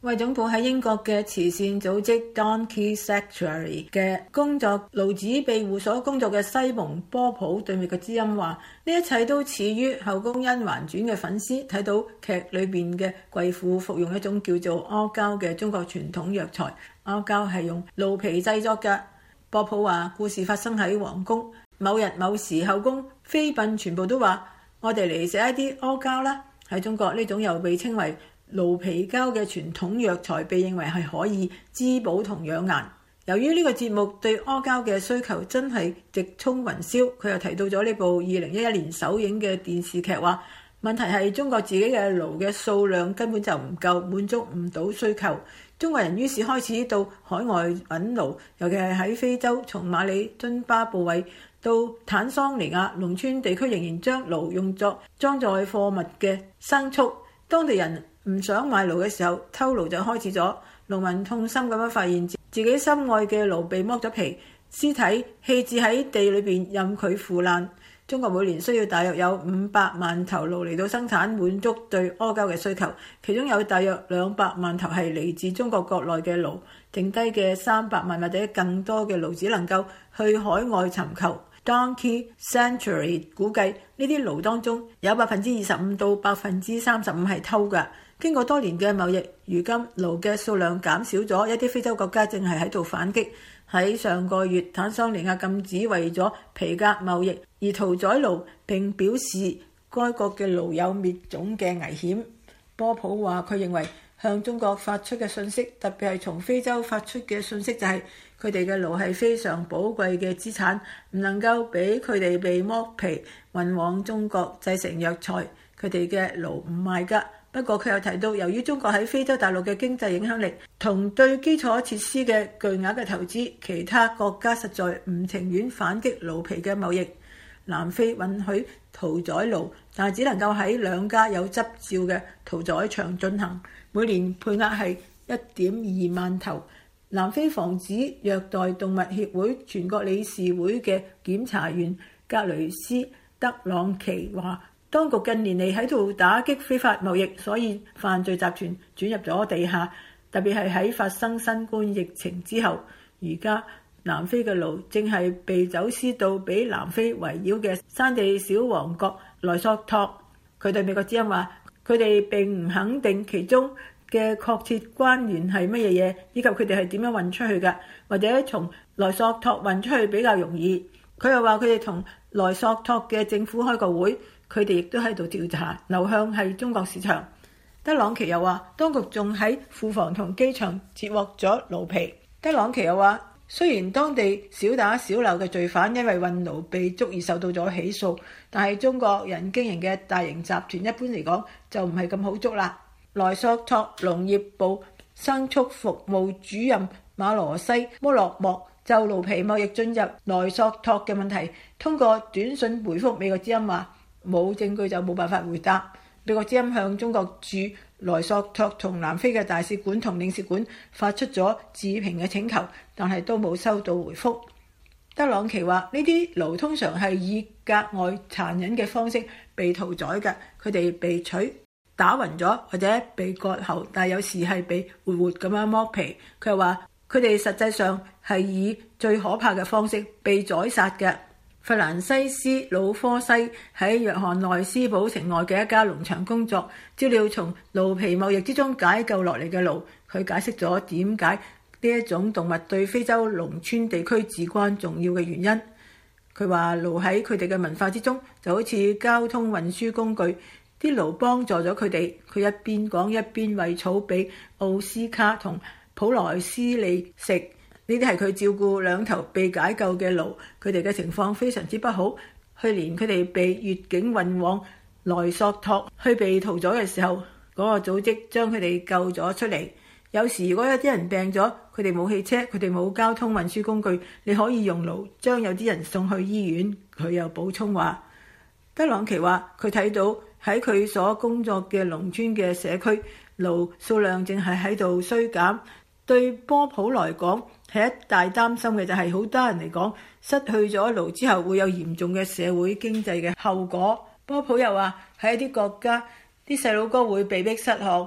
為總部喺英國嘅慈善組織 Donkey Sanctuary 嘅工作驢子庇護所工作嘅西蒙波普對美國之音話：呢一切都始於後宮甄嬛傳嘅粉絲睇到劇裏邊嘅貴婦服用一種叫做阿膠嘅中國傳統藥材。阿膠係用驢皮製作嘅。波普話：故事發生喺皇宮，某日某時後宮妃嬪全部都話：我哋嚟食一啲阿膠啦。喺中國呢種又被稱為驢皮膠嘅傳統藥材被認為係可以滋補同養顏。由於呢個節目對阿膠嘅需求真係直衝雲霄，佢又提到咗呢部2011年首映嘅電視劇，話問題係中國自己嘅驢嘅數量根本就唔夠，滿足唔到需求。中國人於是開始到海外揾驢，尤其係喺非洲，從馬里津巴布韋到坦桑尼亞農村地區，仍然將驢用作裝載貨物嘅牲畜。當地人唔想買驢嘅時候，偷驢就開始咗。農民痛心咁樣發現自己心愛嘅驢被剝咗皮，屍體棄置喺地裏邊任佢腐爛。中國每年需要大約有500萬頭驢嚟到生產，滿足對阿膠嘅需求，其中有大約200萬頭係嚟自中國國內嘅驢，剩低嘅300萬或者更多嘅驢只能夠去海外尋求。Donkey Sanctuary 估計呢啲驢當中有25%到35%係偷㗎。經過多年嘅貿易，如今驢嘅數量減少咗，一啲非洲國家正係喺度反擊。喺上個月，坦桑尼亞禁止為咗皮革貿易而屠宰驢，並表示該國嘅驢有滅種嘅危險。波普話：佢認為向中國發出嘅信息，特別係從非洲發出嘅信息，就係佢哋嘅驢係非常寶貴嘅資產，唔能夠俾佢哋被剝皮運往中國製成藥材。佢哋嘅驢唔賣㗎。不過佢又提到，由於中國喺非洲大陸嘅經濟影響力同對基礎設施嘅巨額嘅投資，其他國家實在唔情願反擊驢皮嘅貿易。南非允許屠宰驢，但係只能夠喺2家有執照嘅屠宰場進行，每年配額係1.2萬頭。南非防止虐待動物協會全國理事會嘅檢查員格雷斯德朗奇話：當局近年嚟喺度打擊非法貿易，所以犯罪集團轉入咗地下，特別係喺發生新冠疫情之後。而家南非嘅驢正係被走私到俾南非圍繞嘅山地小王國萊索托。佢對美國之音話：佢哋並唔肯定其中嘅確切關聯係乜嘢嘢，以及佢哋係點樣運出去㗎，或者從萊索托運出去比較容易。佢又話佢哋同萊索托嘅政府開個會，佢哋亦都喺度調查流向係中國市場。德朗奇又話，當局仲喺庫房同機場截獲咗驢皮。德朗奇又話，雖然當地小打小鬧嘅罪犯因為運驢被捉而受到咗起訴，但係中國人經營嘅大型集團一般嚟講就唔係咁好捉啦。萊索托農業部牲畜服務主任馬羅西摩洛莫就驢皮貿易進入萊索托嘅問題，通過短信回覆美國之音話，冇證據就冇辦法回答。美國之音向中國駐萊索托同南非嘅大使館同領事館發出咗置評嘅請求，但係都冇收到回覆。德朗奇話：呢啲驢通常係以格外殘忍嘅方式被屠宰嘅，佢哋被取打暈咗或者被割喉，但有時係被活活咁樣剝皮。佢又話佢哋實際上係以最可怕嘅方式被宰殺嘅。弗蘭西斯魯科西喺約翰內斯堡城外嘅一家農場工作，照料從驢皮貿易之中解救落嚟嘅驢。佢解釋咗點解呢一種動物對非洲農村地區至關重要嘅原因。佢話驢喺佢哋嘅文化之中就好似交通運輸工具，啲驢幫助咗佢哋。佢一邊講一邊餵草俾奧斯卡同普萊斯利食。呢啲係佢照顧2頭被解救嘅驢，佢哋嘅情況非常之不好。去年佢哋被越境運往萊索托去被屠宰嘅時候，嗰個組織將佢哋救咗出嚟。有時如果有啲人病咗，佢哋冇汽車，佢哋冇交通運輸工具，你可以用驢將有啲人送去醫院。佢又補充話，德朗奇話佢睇到喺佢所工作嘅農村嘅社區，驢數量正係喺度衰減。對波普來講，係一大擔心嘅就係好多人嚟講，失去咗驢之後會有嚴重嘅社會經濟嘅後果。波普又話喺一啲國家，啲細佬哥會被逼失學，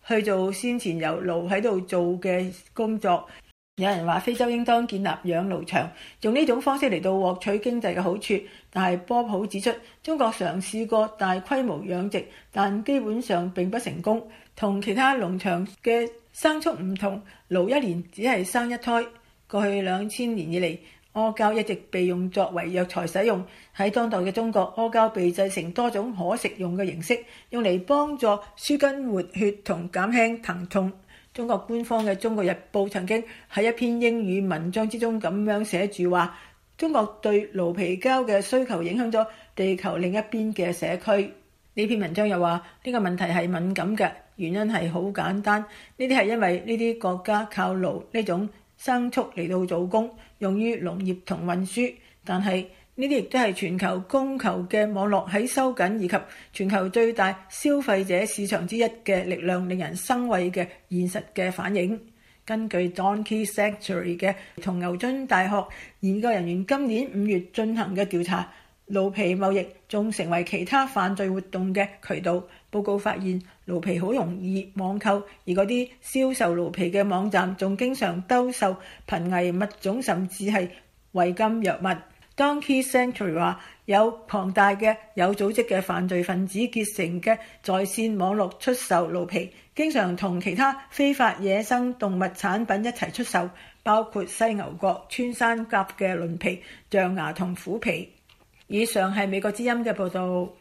去做先前由驢喺度做嘅工作。有人話非洲應當建立養驢場，用呢種方式嚟到獲取經濟嘅好處。但係波普指出，中國嘗試過大規模養殖，但基本上並不成功。同其他農場嘅牲畜唔同，驢一年只係生一胎。過去2000年以嚟，阿膠一直被用作為藥材使用。喺當代嘅中國，阿膠被製成多種可食用嘅形式，用嚟幫助舒筋活血同減輕疼痛。中國官方嘅《中國日報》曾經喺一篇英語文章之中咁樣寫住話，中國對驢皮膠嘅需求影響咗地球另一邊嘅社區。呢篇文章又話，呢個問題係敏感嘅，原因係好簡單，呢啲係因為呢啲國家靠驢呢種牲畜嚟到做工，用於農業同運輸，但係呢啲亦都係全球供求嘅網絡喺收緊，以及全球最大消費者市場之一嘅力量，令人生畏嘅現實嘅反應。根據 Donkey Sanctuary 嘅同牛津大學研究人員今年5月進行嘅調查，驢皮貿易仲成為其他犯罪活動嘅渠道。報告發現，驢皮好容易網購，而嗰啲銷售驢皮嘅網站仲經常兜售瀕危物種，甚至係違禁藥物。Donkey Sanctuary 話，有龐大嘅有組織嘅犯罪分子結成嘅在線網絡出售驢皮，經常同其他非法野生動物產品一齊出售，包括犀牛角、穿山甲嘅鱗皮、象牙同虎皮。以上係美國之音嘅報導。